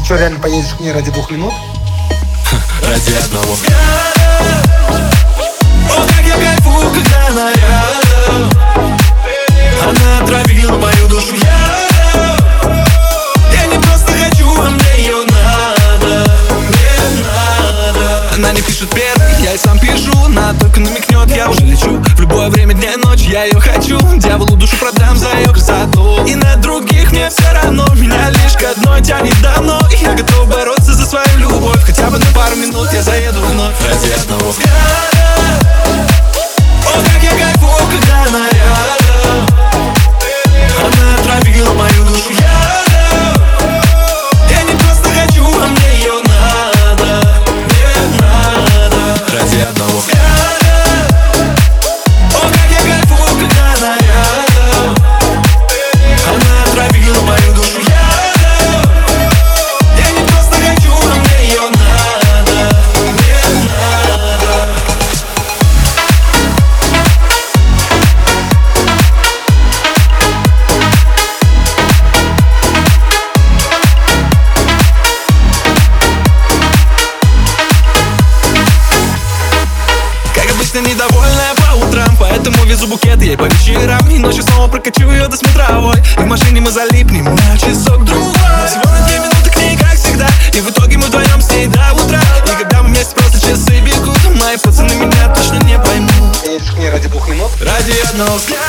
что, реально поедешь к ней ради 2 минут? Ради одного взгляда. О, как я кайфую, когда она рядом. Она отравила мою душу ядом. Я не просто хочу, а мне ее надо. Мне надо. Она не пишет первой, я и сам пишу. Она только намекнет, я уже лечу. В любое время дня и ночи я ее хочу. Дьяволу душу продам за ее красоту. И на других мне все равно. Меня лишь к одной тянет давно. И я готов бороться за свою любовь. Хотя бы на пару минут я заеду вновь. Ради одного взгляда. О, как я кайфую, когда она рядом. Она отравила мою душу ядом. Я не просто хочу, а мне ее надо. Мне надо. Ради одного взгляда. О, как я кайфую, когда она рядом. Она отравила мою душу ядом. Я не просто хочу, а мне ее надо. Мне надо. Как обычно, недовольная по утрам, поэтому везу букет ей по вечерам. И ночью снова прокачу ее до смотровой. И в машине мы залипнем на часок-другой. Всего на 2 минуты к ней, как всегда. И в итоге мы вдвоем с ней до утра. И когда мы вместе, просто часы бегут. Мои пацаны меня точно не поймут. Поедешь к ней ради 2 минут? Ради одного взгляда.